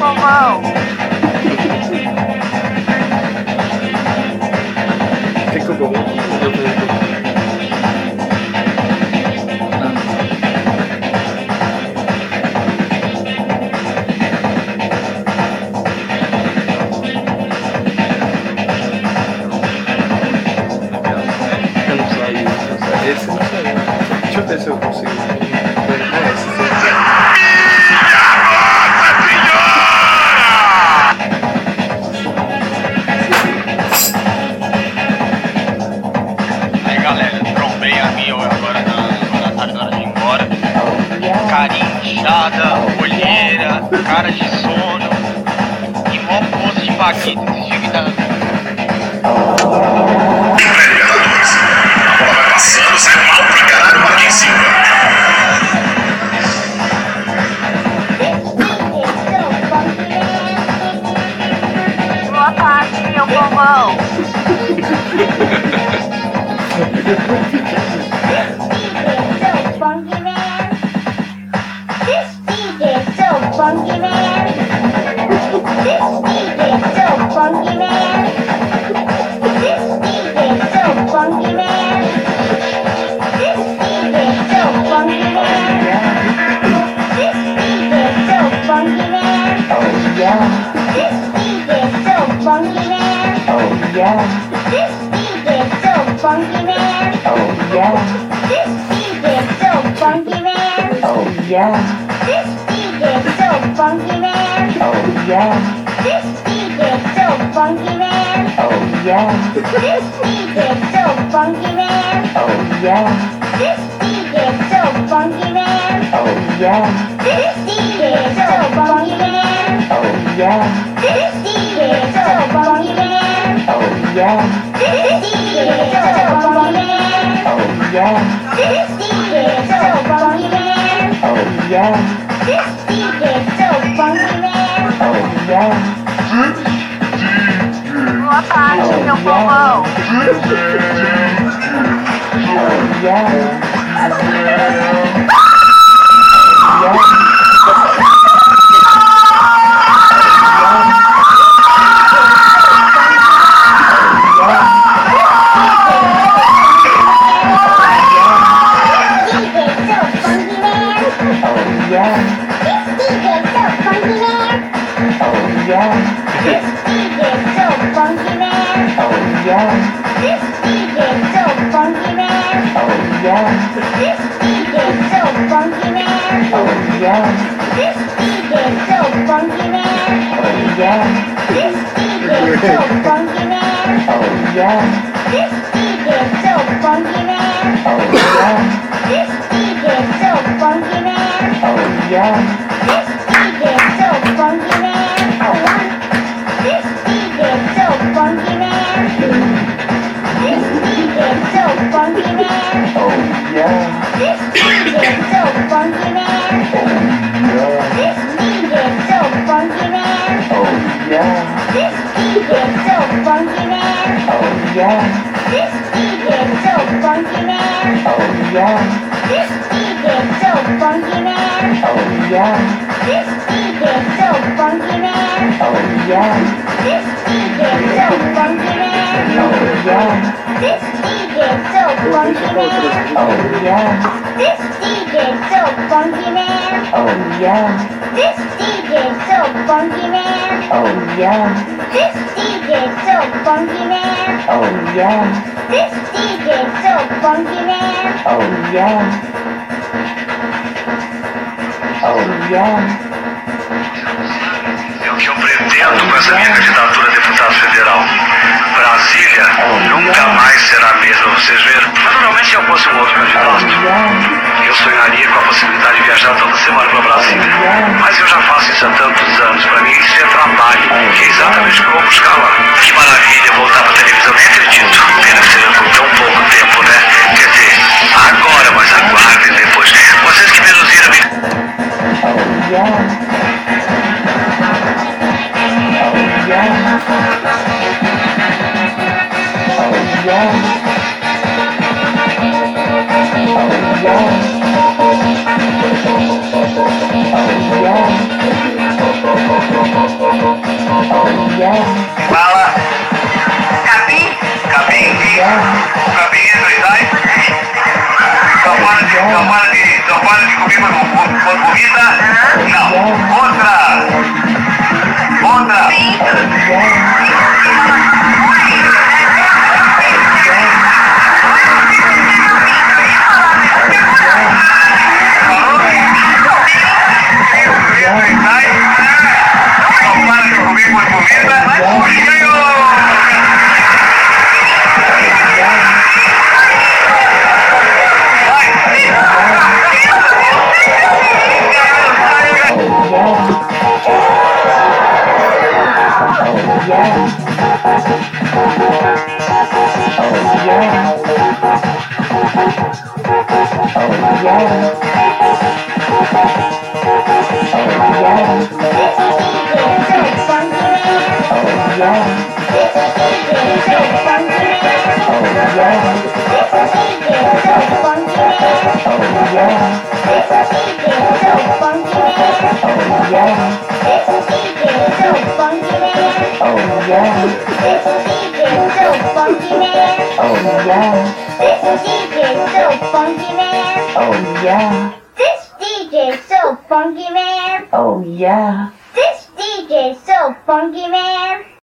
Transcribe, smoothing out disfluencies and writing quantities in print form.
povão. Tem que eu vou. Eu não saí. Esse não saiu. Deixa eu ver se eu consigo. Aí galera, trombei a minha agora na tarde na hora de ir embora. Carinha inchada, olheira, cara de sono e mó poço de vaquita. Vocês ficam da... Vai passando, sai mal pra caralho, Marquinhos Silva. Boa tarde, meu povão. Funky man. This DJ so funky man. This DJ so funky man. This DJ so funky man. This DJ so funky man. Oh yeah, This DJ so funky man. oh yeah, This DJ so funky man. oh yeah, This DJ so funky man. oh yeah, This DJ so funky man. oh yeah, This DJ so funky man. oh yeah, This DJ so funky man. oh yeah, This DJ so funky man. oh yeah, This DJ so funky man. oh yeah, This DJ so funky man. oh yeah, This DJ so funky man. oh yeah, This DJ so funky man. oh yeah, This DJ so funky man. oh yeah, Boa tarde, meu povão. oh yeah, This DJ so funky man. oh yeah, This DJ so funky man. oh yeah, This DJ so funky man. oh yeah, This DJ so funky man. oh yeah, This DJ so funky man. oh yeah, This DJ so funky man. oh yeah, This DJ so funky man. oh yeah, This DJ so funky man. This DJ so funky man. This DJ so funky man. oh yeah, This DJ so funky man. This DJ so funky man. oh yeah, This DJ so funky man. oh yeah, This DJ so funky man. oh yeah, This DJ so funky man. oh yeah, This DJ so funky man. oh yeah, This DJ so funky man. oh yeah, This DJ so funky man. oh yeah, This DJ so funky man. oh yeah, This DJ so funky man. oh yeah, This DJ so funky man. oh yeah, This DJ so funky man. oh yeah, oh yeah. É o que eu pretendo com essa minha candidatura a deputado federal. Brasília nunca mais será a mesma, vocês viram? Naturalmente, se eu fosse um outro candidato, eu sonharia com a possibilidade de viajar toda semana para Brasília. Mas eu já faço isso há tantos anos. Para mim, isso é trabalho, que é exatamente o que eu vou buscar lá. Que maravilha voltar para a televisão, nem acredito. Pena que seja por tão pouco tempo, né? Quer dizer, agora, mas aguardem depois. Vocês que me induziram Oh yeah. Oh yeah. Oh yeah. Oh yeah. Oh yeah. Fala. Capim? Capim? O capim entra e sai? Só para de comer quando vomita? Não. Outra. Oh yeah. This DJ so funky, man.